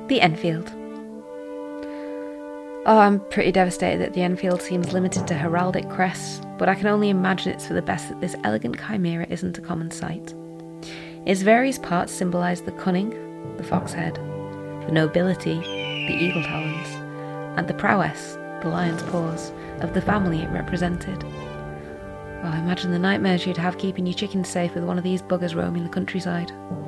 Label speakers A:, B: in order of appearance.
A: The Enfield. Oh, I'm pretty devastated that the Enfield seems limited to heraldic crests, but I can only imagine it's for the best that this elegant chimera isn't a common sight. Its various parts symbolise the cunning, the fox head, the nobility, the eagle talons, and the prowess, the lion's paws, of the family it represented. Oh, imagine the nightmares you'd have keeping your chickens safe with one of these buggers roaming the countryside.